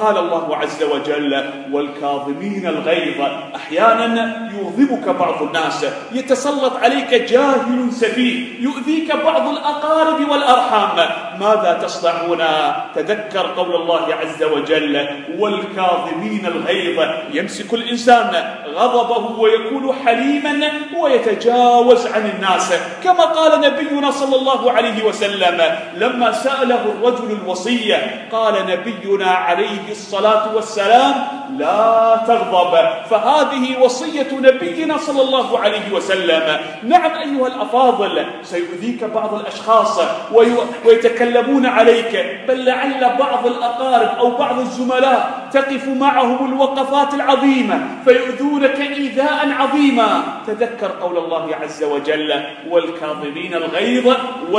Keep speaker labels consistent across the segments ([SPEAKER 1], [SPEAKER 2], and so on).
[SPEAKER 1] قال الله عز وجل: والكاظمين الغيظ. أحيانا يغضبك بعض الناس، يتسلط عليك جاهل سفيه، يؤذيك بعض الأقارب والأرحام، ماذا تصنعون؟ تذكر قول الله عز وجل: والكاظمين الغيظ. يمسك الإنسان غضبه ويكون حليما ويتجاوز عن الناس، كما قال نبينا صلى الله عليه وسلم لما سأله الرجل الوصية، قال نبينا عليه الصلاة والسلام: لا تغضب. فهذه وصية نبينا صلى الله عليه وسلم. نعم أيها الأفاضل، سيؤذيك بعض الأشخاص ويتكلمون عليك، بل لعل بعض الأقارب أو بعض الزملاء تقف معهم الوقفات العظيمة فيؤذونك إيذاء عظيما. تذكر قول الله عز وجل: والكاظمين الغيظ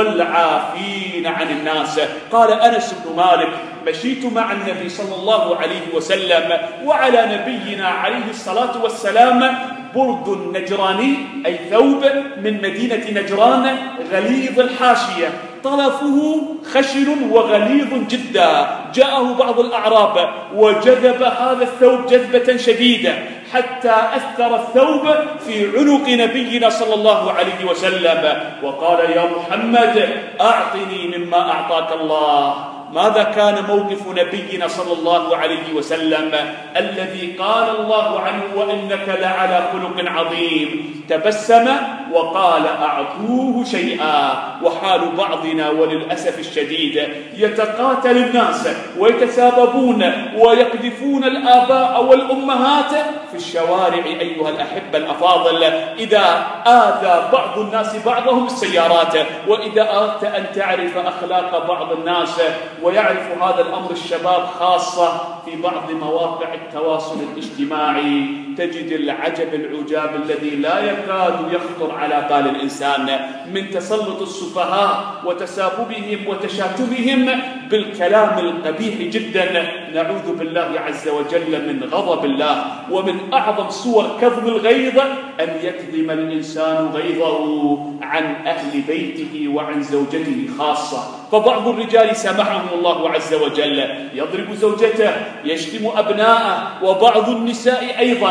[SPEAKER 1] والعافين عن الناس. قال أنس بن مالك: مشيت مع النبي صلى الله عليه وسلم وعلى نبينا عليه الصلاة والسلام برد نجراني، أي ثوب من مدينة نجران غليظ الحاشية، طرفه خشن وغليظ جدا. جاءه بعض الأعراب وجذب هذا الثوب جذبة شديدة حتى أثر الثوب في عنق نبينا صلى الله عليه وسلم، وقال: يا محمد أعطني مما أعطاك الله. ماذا كان موقف نبينا صلى الله عليه وسلم الذي قال الله عنه: وإنك لعلى خلق عظيم؟ تبسم وقال: أعطوه شيئا. وحال بعضنا وللأسف الشديد يتقاتل الناس ويتساببون ويقذفون الآباء والأمهات في الشوارع أيها الأحبة الأفاضل، إذا آذى بعض الناس بعضهم بالسيارات. وإذا أردت أن تعرف أخلاق بعض الناس، ويعرف هذا الأمر الشباب خاصة في بعض مواقع التواصل الاجتماعي، تجد العجب العجاب الذي لا يكاد يخطر على بال الإنسان من تسلط السفهاء وتساببهم وتشاتمهم بالكلام القبيح جدا. نعوذ بالله عز وجل من غضب الله. ومن أعظم صور كظم الغيظ أن يكظم الإنسان غيظه عن أهل بيته وعن زوجته خاصة. فبعض الرجال سامحهم الله عز وجل يضرب زوجته، يشتم أبناءه، وبعض النساء أيضا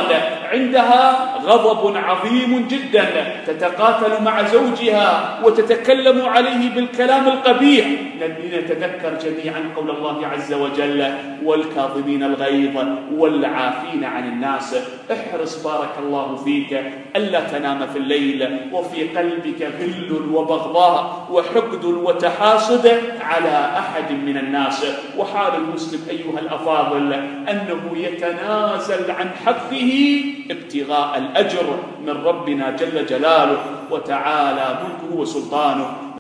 [SPEAKER 1] عندها غضب عظيم جدا، تتقاتل مع زوجها وتتكلم عليه بالكلام القبيح. لنتذكر جميعا قول الله عز وجل: والكاظمين الغيظ والعافين عن الناس. احرص بارك الله فيك ألا تنام في الليل وفي قلبك غل وبغضاء وحقد وتحاسد على أحد من الناس. وحال المسلم أيها الأفاضل أنه يتنازل عن حقه ابتغاء الأجر من ربنا جل جلاله وتعالى ملكه وسلطانه.